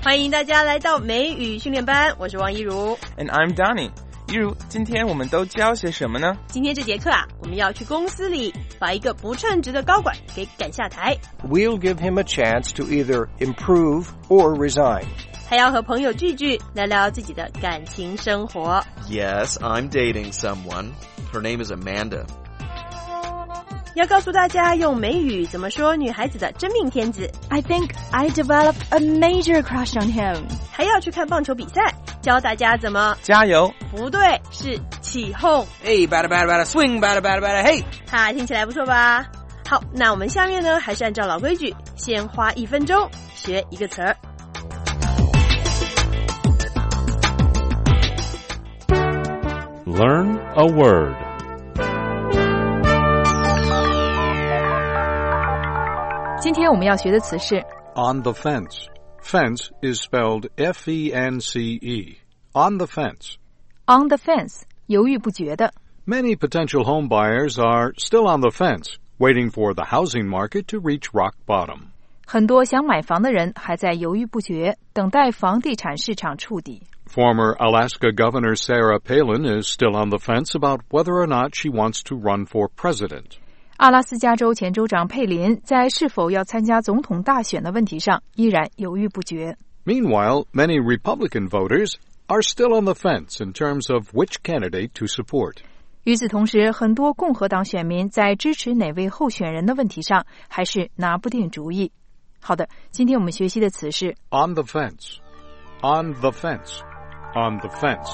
欢迎大家来到美语训练班，我是王一如 And I'm Donnie。 一如，今天我们都教些什么呢？ 今天这节课啊，我们要去公司里把一个不称职的高管给赶下台。 We'll give him a chance to either improve or resign. 还要和朋友聚聚，聊聊自己的感情生活。 Yes, I'm dating someone. Her name is Amanda. 要告诉大家用美语怎么说女孩子的真命天子。 I think I developed a major crush on him. 还要去看棒球比赛，教大家怎么加油！ 不对，是起哄。 Hey, batter, batter, batter, swing, batter, batter, batter, hey! 哈，听起来不错吧？好，那我们下面呢，还是按照老规矩，先花1分钟学一个词儿。 Learn a word. 今天我们要学的词是 On the fence. Fence is spelled F-E-N-C-E. On the fence. on the fence, 犹豫不决的。 Many potential home buyers are still on the fence, waiting for the housing market to reach rock bottom. 很多想买房的人还在犹豫不决，等待房地产市场触底。 Former Alaska Governor Sarah Palin is still on the fence about whether or not she wants to run for president. 阿拉斯加州前州长佩林在是否要参加总统大选的问题上依然犹豫不决。 Meanwhile, many Republican voters are still on the fence in terms of which candidate to support. 与此同时，很多共和党选民在支持哪位候选人的问题上还是拿不定主意。好的，今天我们学习的词是 On the fence. On the fence. On the fence.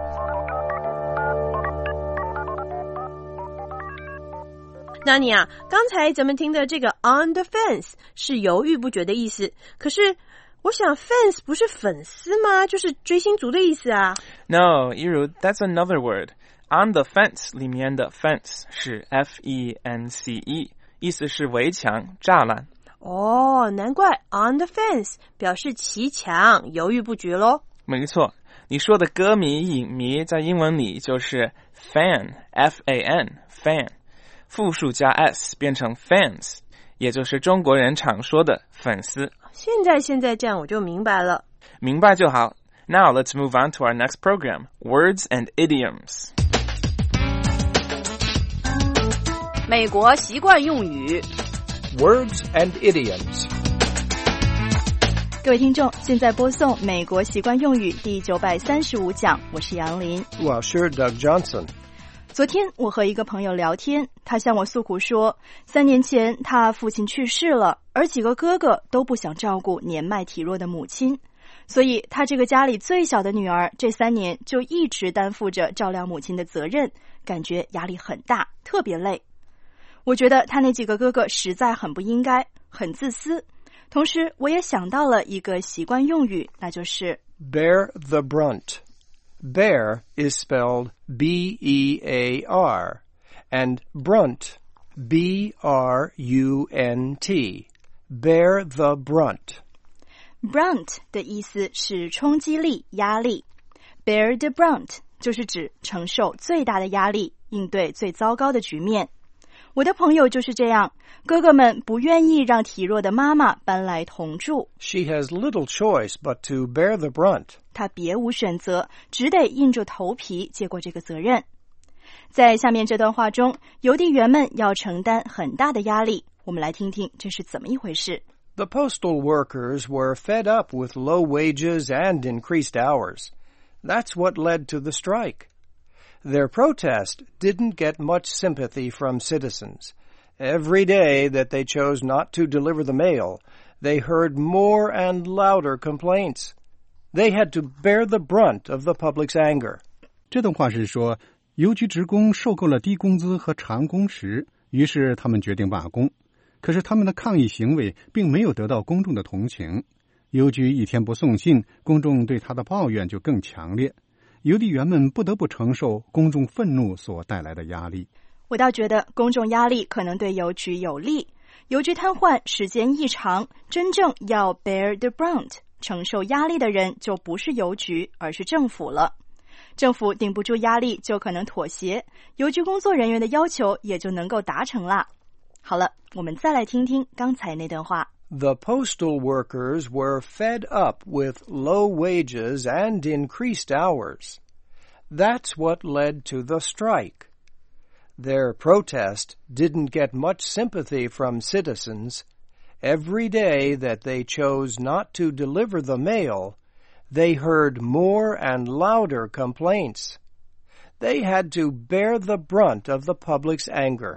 那你啊，刚才咱们听的这个 on the fence 是犹豫不决的意思，可是我想 fence 不是粉丝吗？就是追星族的意思啊。 No, 一如 that's another word. On the fence 里面的 fence 是 F-E-N-C-E， 意思是围墙、栅栏。 哦，难怪 on the fence 表示骑墙，犹豫不决咯。 没错，你说的歌迷、影迷在英文里就是 fan, F-A-N, fan。复数加 s 变成 fans， 也就是中国人常说的粉丝。 现在这样我就明白了。 明白就好。Now let's move on to our next program, Words and Idioms. 美国习惯用语 Words and idioms. 各位听众，现在播送美国习惯用语第935讲，我是杨林。 Well, sure, Doug Johnson. 昨天我和一个朋友聊天，他向我诉苦说，3年前他父亲去世了，而几个哥哥都不想照顾年迈体弱的母亲，所以他这个家里最小的女儿这3年就一直担负着照料母亲的责任，感觉压力很大，特别累。我觉得他那几个哥哥实在很不应该，很自私。同时我也想到了一个习惯用语，那就是 Bear the brunt. Bear is spelled B-E-A-R, and brunt, B-R-U-N-T. Bear the brunt. brunt 的意思是冲击力、压力。Bear the brunt 就是指承受最大的压力，应对最糟糕的局面。我的朋友就是这样，哥哥们不愿意让体弱的妈妈搬来同住。 She has little choice but to bear the brunt. 她别无选择，只得硬着头皮接过这个责任。在下面这段话中，邮递员们要承担很大的压力，我们来听听这是怎么一回事。 The postal workers were fed up with low wages and increased hours. That's what led to the strike. Their protest didn't get much sympathy from citizens. Every day that they chose not to deliver the mail, they heard more and louder complaints. They had to bear the brunt of the public's anger. 这段话是说，邮局职工受够了低工资和长工时，于是他们决定罢工。可是他们的抗议行为并没有得到公众的同情。邮局一天不送信，公众对他的抱怨就更强烈。邮递员们不得不承受公众愤怒所带来的压力。 我倒觉得公众压力可能对邮局有利，邮局瘫痪时间一长，真正要 bear the brunt 承受压力的人就不是邮局，而是政府了。政府顶不住压力就可能妥协，邮局工作人员的要求也就能够达成啦。好了，我们再来听听刚才那段话。 The postal workers were fed up with low wages and increased hours. That's what led to the strike. Their protest didn't get much sympathy from citizens. Every day that they chose not to deliver the mail, they heard more and louder complaints. They had to bear the brunt of the public's anger.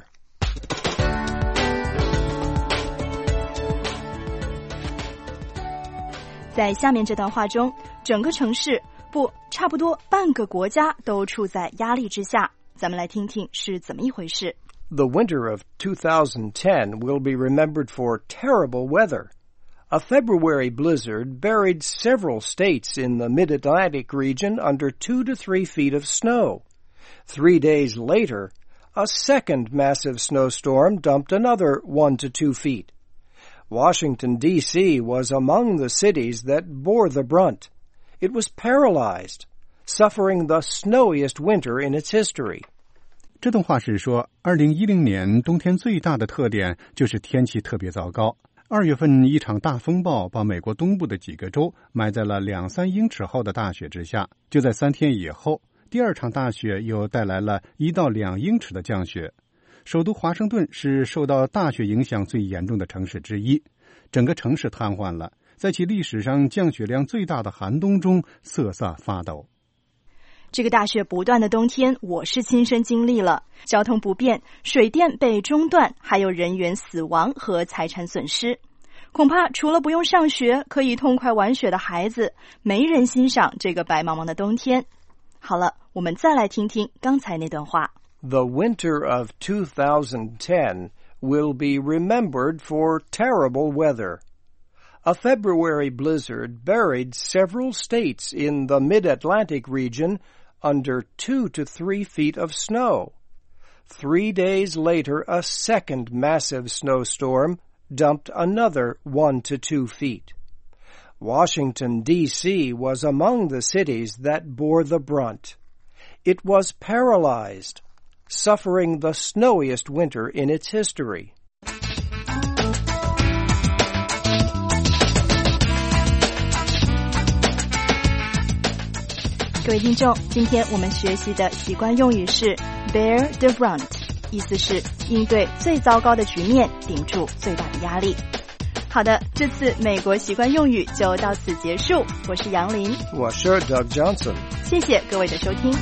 在下面这段话中，整个城市差不多半个国家都处在压力之下。咱们来听听是怎么一回事。 The winter of 2010 will be remembered for terrible weather. A February blizzard buried several states in the mid-Atlantic region under 2 to 3 feet of snow. 3 days later, a second massive snowstorm dumped another 1 to 2 feet. Washington, D.C. was among the cities that bore the brunt. It was paralyzed, suffering the snowiest winter in its history. 这段话是说2010年冬天最大的特点就是天气特别糟糕。2月份一场大风暴把美国东部的几个州埋在了2-3英尺厚的大雪之下。就在3天以后，第二场大雪又带来了1到2英尺的降雪。首都华盛顿是受到大雪影响最严重的城市之一，整个城市瘫痪了，在其历史上降雪量最大的寒冬中瑟瑟发抖。 这个大雪不断的冬天，我是亲身经历了，交通不便，水电被中断，还有人员死亡和财产损失。恐怕除了不用上学，可以痛快玩雪的孩子，没人欣赏这个白茫茫的冬天。好了，我们再来听听刚才那段话。 The winter of 2010 will be remembered for terrible weather. A February blizzard buried several states in the mid-Atlantic region under 2 to 3 feet of snow. 3 days later, a second massive snowstorm dumped another 1 to 2 feet. Washington, D.C. was among the cities that bore the brunt. It was paralyzed, suffering the snowiest winter in its history. 各位听众，今天我们学习的习惯用语是 bear the brunt， 意思是应对最糟糕的局面，顶住最大的压力。好的，这次美国习惯用语就到此结束。我是杨林， 我是 Doug Johnson， 谢谢各位的收听。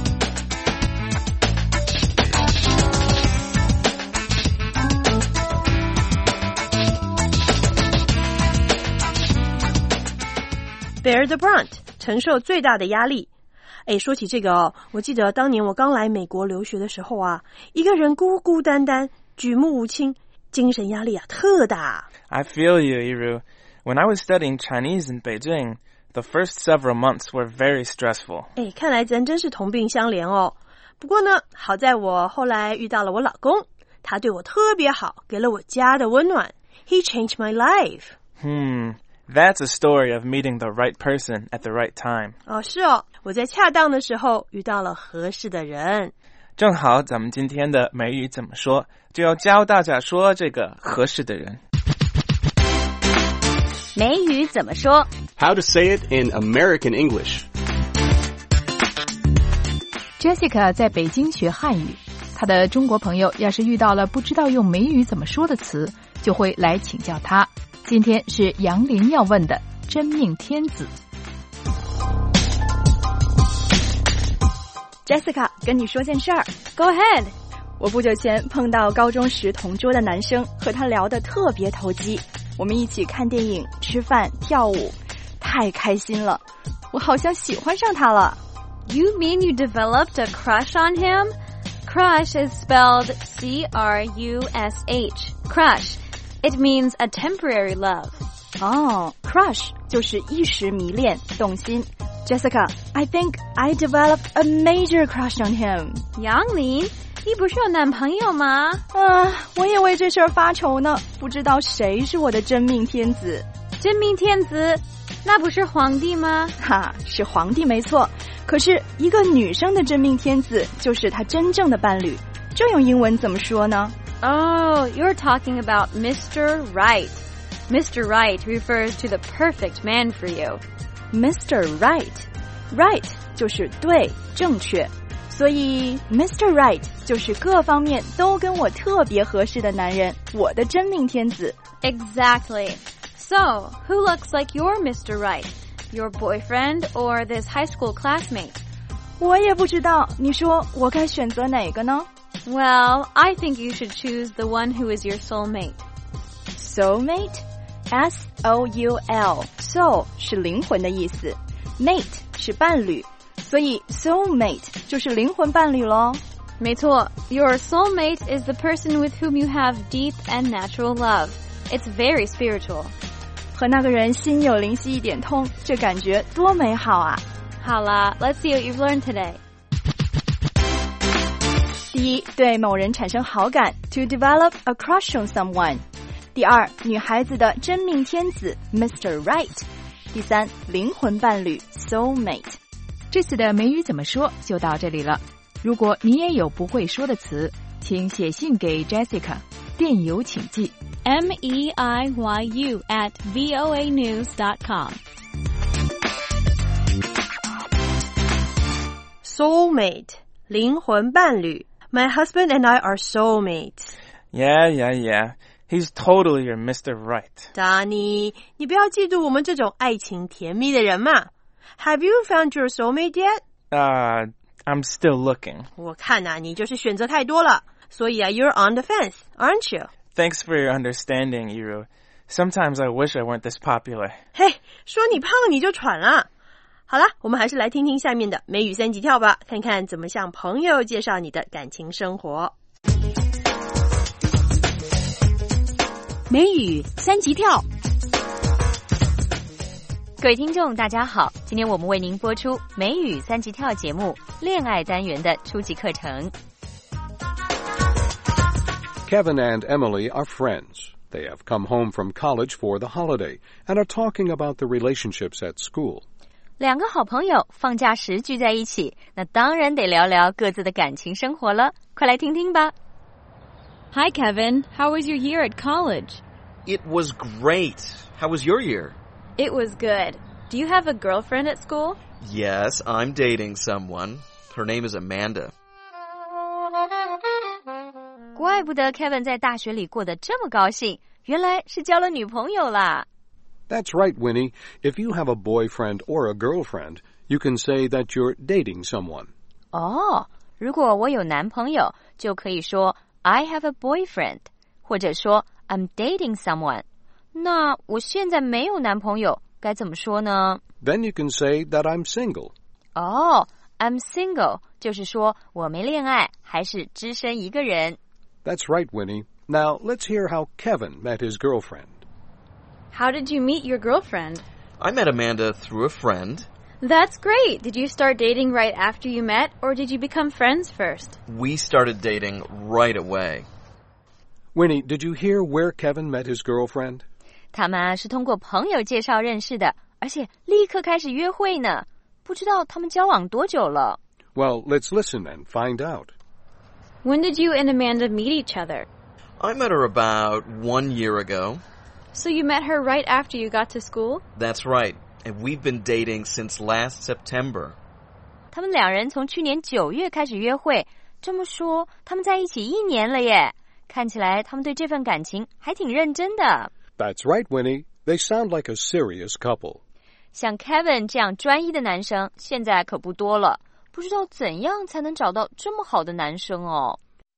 Bear the brunt， 承受最大的压力。说起这个我记得当年我刚来美国留学的时候啊，一个人孤孤单单，举目无亲，精神压力特大。 I feel you, Yiru. When I was studying Chinese in Beijing, the first several months were very stressful. 看来咱真是同病相怜哦。不过呢，好在我后来遇到了我老公，他对我特别好，给了我家的温暖。He changed my life. That's a story of meeting the right person at the right time. 是哦，我在恰当的时候遇到了合适的人。 正好咱们今天的美语怎么说，就要教大家说这个合适的人。 美语怎么说 How to say it in American English. Jessica 在北京学汉语，她的中国朋友要是遇到了不知道用美语怎么说的词，就会来请教她。今天是杨林要问的真命天子。 Jessica 跟你说件事儿 Go ahead. 我不久前碰到高中时同桌的男生，和他聊得特别投机，我们一起看电影、吃饭、跳舞，太开心了，我好像喜欢上他了。 You mean you developed a crush on him? Crush is spelled C-R-U-S-H. Crush. It means a temporary love. Crush 就是一时迷恋、动心。Jessica, I think I developed a major crush on him. 杨林，你不是有男朋友吗？ 我也为这事儿发愁呢，不知道谁是我的真命天子。 真命天子，那不是皇帝吗？ 是皇帝没错，可是一个女生的真命天子就是她真正的伴侣，这用英文怎么说呢？ Oh, you're talking about Mr. Right. Mr. Right refers to the perfect man for you. Mr. Right, right 就是对，正确。所以 Mr. Right 就是各方面都跟我特别合适的男人，我的真命天子。 Exactly. So, who looks like your Mr. Right? Your boyfriend or this high school classmate? 我也不知道，你说我该选择哪个呢？ Well, I think you should choose the one who is your soulmate. Soulmate? S-O-U-L. Soul 是灵魂的意思， mate 是伴侣，所以 soulmate 就是灵魂伴侣咯。 没错， your soulmate is the person with whom you have deep and natural love. It's very spiritual. 和那个人心有灵犀一点通，这感觉多美好啊！ 好啦， let's see what you've learned today. 第一，对某人产生好感 to develop a crush on someone。第二，女孩子的真命天子 Mr. Right。第三，灵魂伴侣 soulmate。 这次的美语怎么说就到这里了。如果你也有不会说的词，请写信给 Jessica， 电邮请寄 meiyu@voanews.com。 Soulmate 灵魂伴侣 My husband and I are soulmates. Yeah. He's totally your Mr. Right. Donnie, 你不要嫉妒我们这种爱情甜蜜的人嘛。Have you found your soulmate yet? I'm still looking. 我看啊，你就是选择太多了，所以啊 you're on the fence, aren't you? Thanks for your understanding, Yiru. Sometimes I wish I weren't this popular. 嘿，说你胖你就喘了。好啦，我们还是来听听下面的美语三级跳吧，看看怎么向朋友介绍你的感情生活。 美语三级跳。 各位听众大家好，今天我们为您播出美语三级跳节目恋爱单元的初级课程。 Kevin and Emily are friends. They have come home from college for the holiday and are talking about the relationships at school. 两个好朋友放假时聚在一起，那当然得聊聊各自的感情生活了，快来听听吧。 Hi, Kevin. How was your year at college? It was great. How was your year? It was good. Do you have a girlfriend at school? Yes, I'm dating someone. Her name is Amanda. 怪不得 Kevin 在大学里过得这么高兴，原来是交了女朋友啦。 That's right, Winnie. If you have a boyfriend or a girlfriend, you can say that you're dating someone. 哦，如果我有男朋友，就可以说 I have a boyfriend， 或者说 I'm dating someone。那我现在没有男朋友，该怎么说呢？ Then you can say that I'm single. 哦， I'm single， 就是说我没恋爱，还是只身一个人。 That's right, Winnie. Now, let's hear how Kevin met his girlfriend. How did you meet your girlfriend? I met Amanda through a friend. That's great. Did you start dating right after you met, or did you become friends first? We started dating right away. Winnie, did you hear where Kevin met his girlfriend? 他们是通过朋友介绍认识的，而且立刻开始约会呢。不知道他们交往多久了。 Well, let's listen and find out. When did you and Amanda meet each other? I met her about 1 year ago. So you met her right after you got to school? That's right. And we've been dating since last September. 他们两人从去年9月开始约会，这么说，他们在一起1年了耶。看起来他们对这份感情还挺认真的。 That's right, Winnie. They sound like a serious couple. 像 Kevin 这样专一的男生，现在可不多了。不知道怎样才能找到这么好的男生哦。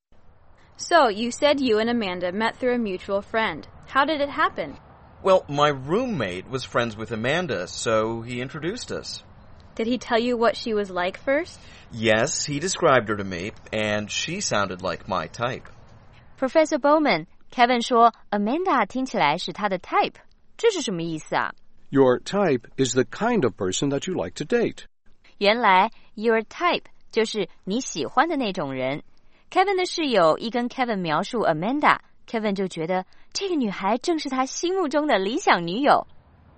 So, you said you and Amanda met through a mutual friend. How did it happen? Well, my roommate was friends with Amanda, so he introduced us. Did he tell you what she was like first? Yes, he described her to me, and she sounded like my type. Professor Bowman, Kevin 说 Amanda 听起来是他的 type， 这是什么意思啊？ Your type is the kind of person that you like to date. 原来 your type 就是你喜欢的那种人。Kevin 的室友一跟 Kevin 描述 Amanda， Kevin 就觉得这个女孩正是他心目中的理想女友。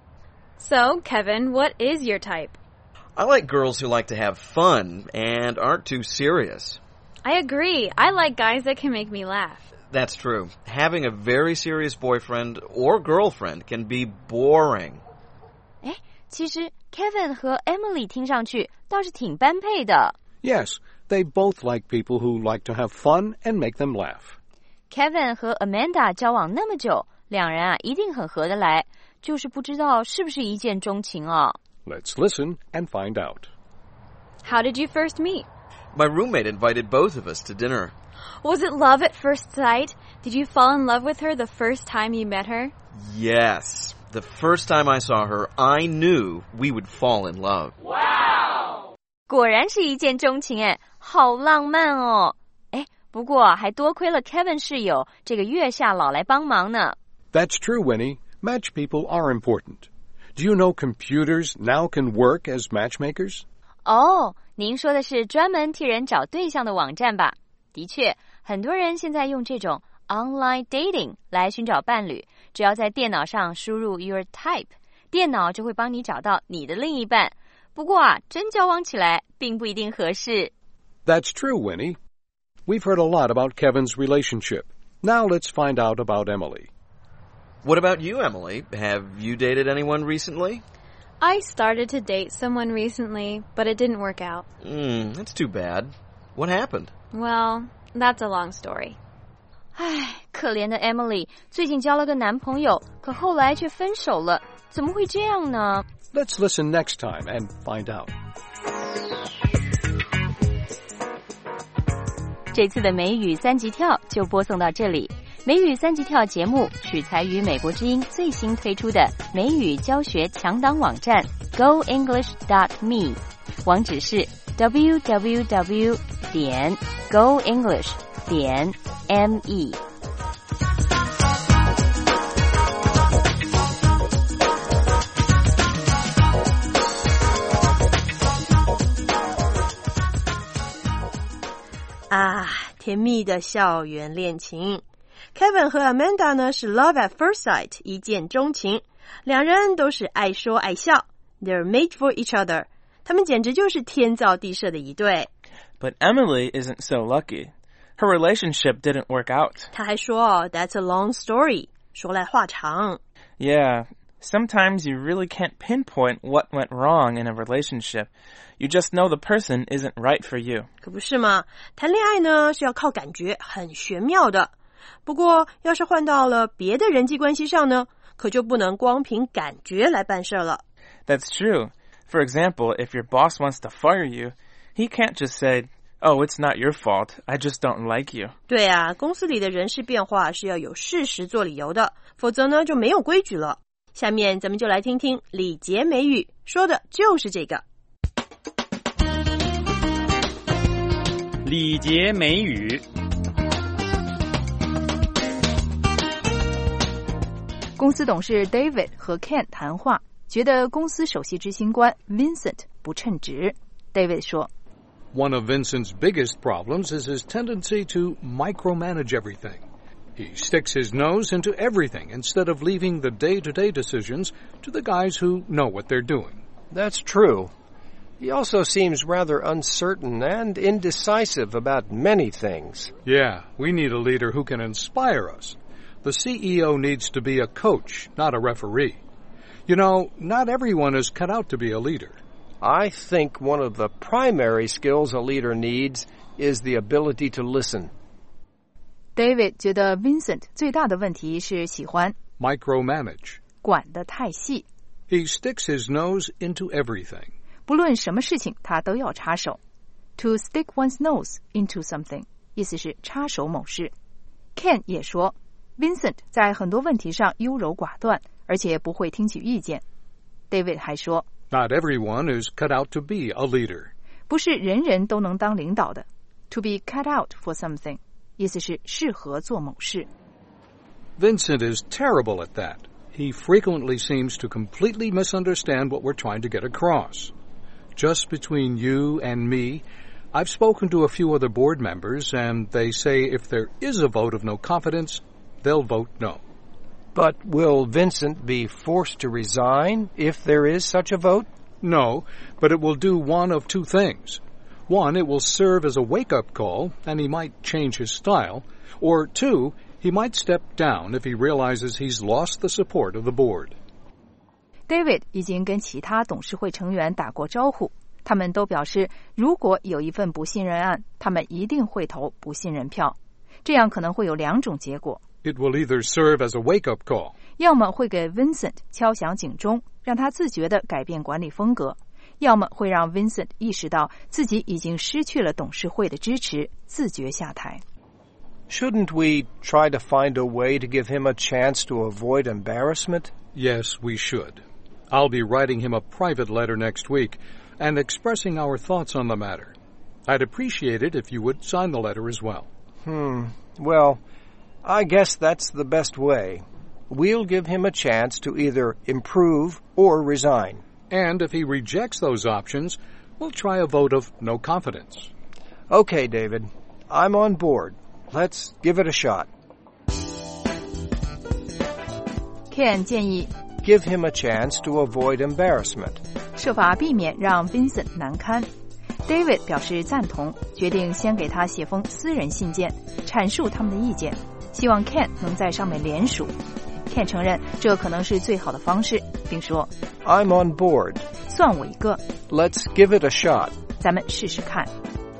So, Kevin, what is your type? I like girls who like to have fun and aren't too serious. I agree. I like guys that can make me laugh. That's true. Having a very serious boyfriend or girlfriend can be boring. 其实 Kevin 和 Emily 听上去倒是挺般配的。 Yes, they both like people who like to have fun and make them laugh. Kevin 和 Amanda 交往那么久，两人啊一定很合得来，就是不知道是不是一见钟情啊。 Let's listen and find out. How did you first meet? My roommate invited both of us to dinner. Was it love at first sight? Did you fall in love with her the first time you met her? Yes. The first time I saw her, I knew we would fall in love. Wow! 果然是一见钟情哎，好浪漫哦。不过还多亏了 Kevin 室友这个月下老来帮忙呢。 That's true, Winnie. Match people are important. Do you know computers now can work as matchmakers? 您说的是专门替人找对象的网站吧？的确，很多人现在用这种 online dating 来寻找伴侣，只要在电脑上输入 your type， 电脑就会帮你找到你的另一半。不过啊，真交往起来并不一定合适。 That's true, Winnie. We've heard a lot about Kevin's relationship. Now let's find out about Emily. What about you, Emily? Have you dated anyone recently? I started to date someone recently, but it didn't work out. That's too bad. What happened? Well, that's a long story. 可怜的 Emily 最近交了个男朋友，可后来却分手了，怎么会这样呢？ Let's listen next time and find out. 这次的美语三级跳就播送到这里。美语三级跳节目取材于美国之音最新推出的美语教学强档网站 goenglish.me， 网址是 www.goenglish.me。 甜蜜的校园恋情。Kevin 和 Amanda 呢是 love at first sight， 一见钟情，两人都是爱说爱笑 ，they're made for each other， 他们简直就是天造地设的一对。 But Emily isn't so lucky. Her relationship didn't work out. 他还说 That's a long story， 说来话长。 Yeah, sometimes you really can't pinpoint what went wrong in a relationship. You just know the person isn't right for you. 可不是嘛，谈恋爱呢是要靠感觉，很玄妙的。不过要是换到了别的人际关系上呢，可就不能光凭感觉来办事了。 That's true. For example, if your boss wants to fire you, he can't just say, "Oh, it's not your fault. I just don't like you." 对啊，公司里的人事变化是要有事实做理由的，否则呢就没有规矩了。下面咱们就来听听礼节美语，说的就是这个。 礼节美语。 公司董事 David 和 Ken 谈话，觉得公司首席执行官 Vincent 不称职。David 说 One of Vincent's biggest problems is his tendency to micromanage everything. He sticks his nose into everything instead of leaving the day-to-day decisions to the guys who know what they're doing. That's true. He also seems rather uncertain and indecisive about many things. Yeah, we need a leader who can inspire us. The CEO needs to be a coach, not a referee. You know, not everyone is cut out to be a leader. I think one of the primary skills a leader needs is the ability to listen. David 觉得 Vincent 最大的问题是喜欢 micromanage. 管得太细。 He sticks his nose into everything. 不论什么事情他都要插手。To stick one's nose into something 意思是插手某事。Ken 也说 Vincent 在很多问题上优柔寡断，而且不会听取意见。David 还说 Not everyone is cut out to be a leader. 不是人人都能当领导的。To be cut out for something 意思是适合做某事。 Vincent is terrible at that. He frequently seems to completely misunderstand what we're trying to get across. Just between you and me, I've spoken to a few other board members, and they say if there is a vote of no confidence, they'll vote no. But will Vincent be forced to resign if there is such a vote? No, but it will do one of two things. One, it will serve as a wake-up call, and he might change his style. Or 2, he might step down if he realizes he's lost the support of the board. David 已经跟其他董事会成员打过招呼，他们都表示，如果有一份不信任案，他们一定会投不信任票。这样可能会有2种结果。 It will either serve as a wake-up call. 要么会给 Vincent 敲响警钟，让他自觉地改变管理风格，要么会让 Vincent 意识到自己已经失去了董事会的支持，自觉下台。 Shouldn't we try to find a way to give him a chance to avoid embarrassment? Yes, we should. I'll be writing him a private letter next week and expressing our thoughts on the matter. I'd appreciate it if you would sign the letter as well. Well, I guess that's the best way. We'll give him a chance to either improve or resign. And if he rejects those options, we'll try a vote of no confidence. Okay, David. I'm on board. Let's give it a shot. Ken 建议 Give him a chance to avoid embarrassment. 设法避免让 Vincent 难堪。David 表示赞同，决定先给他写封私人信件，阐述他们的意见，希望 Ken 能在上面联署。Ken 承认这可能是最好的方式，并说 I'm on board. 算我一个。 Let's give it a shot. 咱们试试看。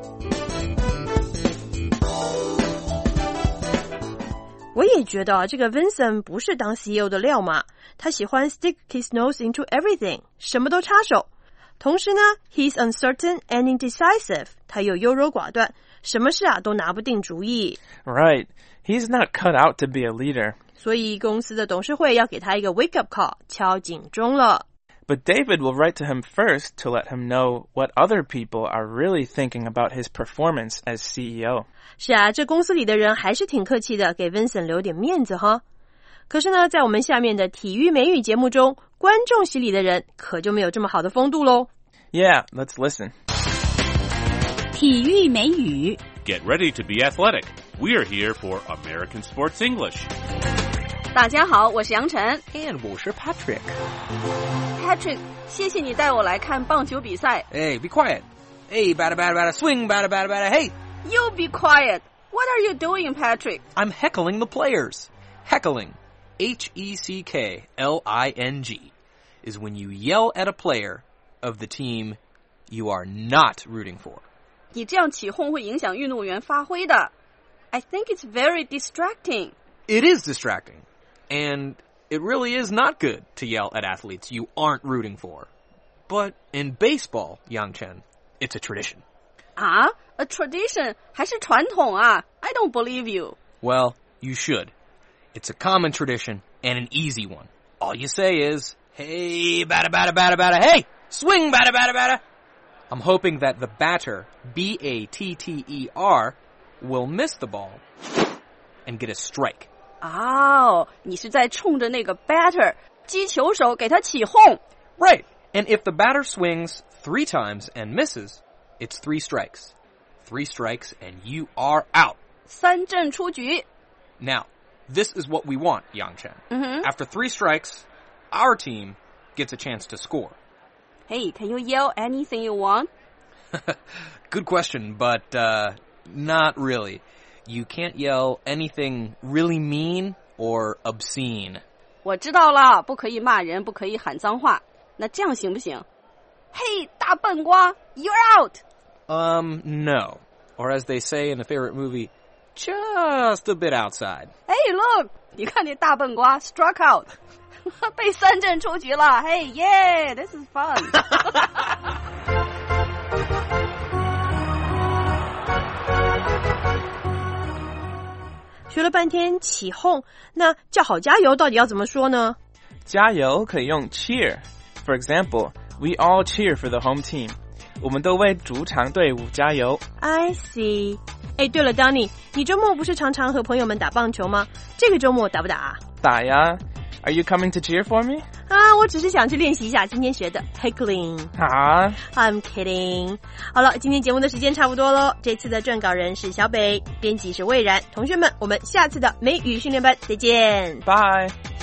我也觉得这个 Vincent 不是当 CEO 的料嘛，他喜欢 stick his nose into everything， 什么都插手。同时呢 he's uncertain and indecisive， 他又优柔寡断，什么事啊都拿不定主意。 Right. He's not cut out to be a leader. 所以公司的董事会要给他一个 wake up call， 敲警钟了。 But David will write to him first to let him know what other people are really thinking about his performance as CEO. 是啊，这公司里的人还是挺客气的，给 Vincent 留点面子哈。可是呢，在我们下面的体育美语节目中，观众席里的人可就没有这么好的风度咯。 Yeah, let's listen. 体育美语 Get ready to be athletic. We are here for American Sports English. 大家好，我是杨晨 And 我是 Patrick. Patrick， 谢谢你带我来看棒球比赛。 Hey, be quiet. Hey, batter, batter, batter, swing, batter, batter, batter. Hey! You be quiet. What are you doing, Patrick? I'm heckling the players. Heckling, H-E-C-K-L-I-N-G, is when you yell at a player of the team you are not rooting for. 你这样起哄会影响运动员发挥的。I think it's very distracting. It is distracting. And it really is not good to yell at athletes you aren't rooting for. But in baseball, Yang Chen, it's a tradition. 啊 A tradition 还是传统啊 I don't believe you. Well, you should. It's a common tradition and an easy one. All you say is, hey, batter, batter, batter, batter, hey, swing, batter, batter, batter. I'm hoping that the batter, B-A-T-T-E-R, will miss the ball and get a strike. 哦，你是在冲着那个 batter 击球手给他起哄。 Right. And if the batter swings 3 times and misses, it's 3 strikes. 3 strikes and you are out. 三振出局。 Now, this is what we want, Yang Chen. After 3 strikes, our team gets a chance to score. Hey, can you yell anything you want? Good question, but not really. You can't yell anything really mean or obscene. 我知道了，不可以骂人，不可以喊脏话。那这样行不行？ Hey, 大笨瓜 you're out! No. Or as they say in a favorite movie, just a bit outside. Hey, look! 你看那大笨瓜 struck out. 被三振出局了。Hey, yeah, this is fun. 学了半天起哄，那叫好加油到底要怎么说呢？ 加油可以用 cheer. For example, we all cheer for the home team. 我们都为主场队伍加油。 I see. 哎，对了 Donnie， 你周末不是常常和朋友们打棒球吗？这个周末打不打啊？ 打呀。Are you coming to cheer for me? 啊，我只是想去练习一下今天学的 heckling。 啊 I'm kidding. 好了，今天节目的时间差不多咯。这次的撰稿人是小北，编辑是魏然。同学们，我们下次的美语训练班再见。 Bye.